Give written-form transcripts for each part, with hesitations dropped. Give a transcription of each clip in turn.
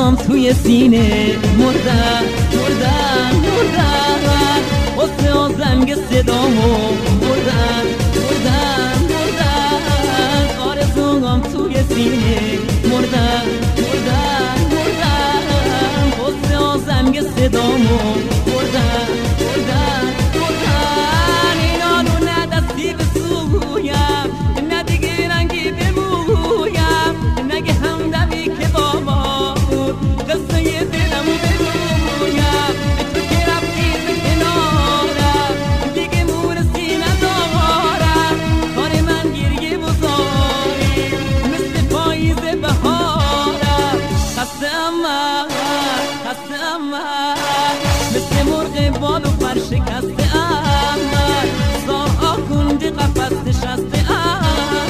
آرزوام توی سینه مردن مردن مردن حسن و زنگ صدامو مردن مردن مردن آرزوام توی سینه مردن مردن مردن حسن و زنگ صدامو مردن مردن مردن اینا رو نه دستی به سویم نه دیگه رنگی به مویم نگه همدمی که با ما بود قصه دلمو بگویم تو که رفتی به کنارم دیگه مورسی ندارم کار من گریه بزاری مثل پاییز بهارم خستم من مثل مرغ بال و پر شکسته ام من ساعت کنج قفس نشسته ام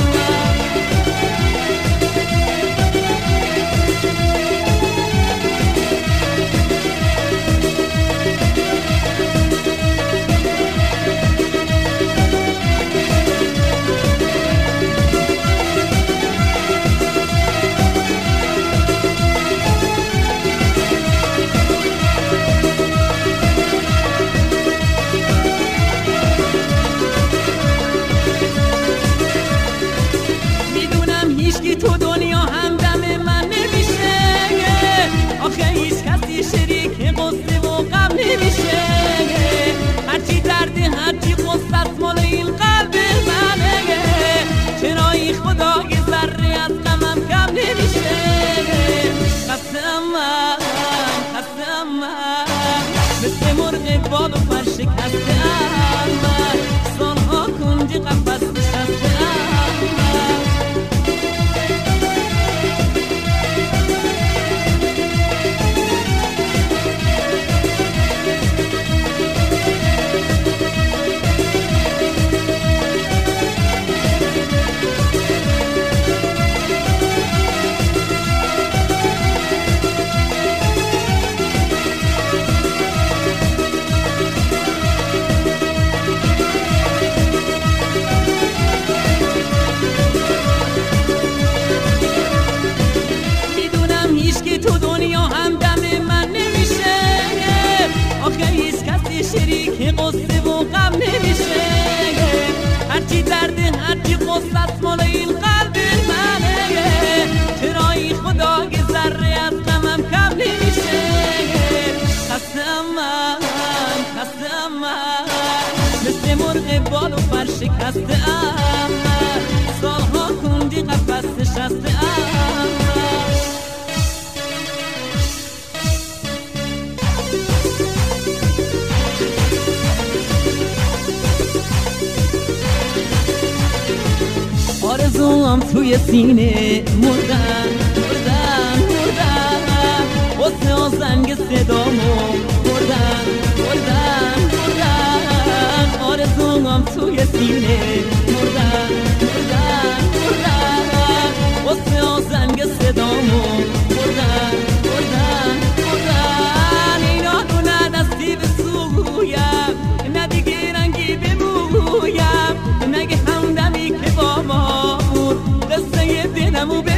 تو دنیا همدم من نمیشه آخه هیچ کسی شریک قصه و غم نمیشه هرچی درد هرچی قصت مال این قلب منه چرا این خدا یه ذره از غمم کم نمیشه خستم من مثل مرغ بال و پر شکسته ام من سالها کنج قفس نشسته ام من شریک قصه و غم نمیشه هرچی درد هرچی قصت مال این قلب منه چرا این خدا یه ذره از غمم کم نمیشه خستم من مثل مرغ بال و پر شکسته ام من سالها کنج قفس نشسته ام من آرزوام توی سینه مردن مردن مردن حسن و زنگ صدامو مردن مردن مردن آرزوام توی سینه مردن مردن مردن حسن و زنگ صدامو مردن مردن مردن اینا رو نه دستی به سویم نه دیگه رنگی به مویم نگه همدمی که با ما بود قصه دلمو